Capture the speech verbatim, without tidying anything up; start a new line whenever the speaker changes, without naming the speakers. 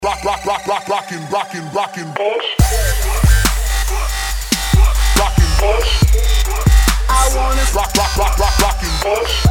Rock, rock, rock, rock, rockin', rockin', rockin',
Bitch.
rockin',
Bitch. I wanna
rock, rock, rock, rock, rockin',
bitch.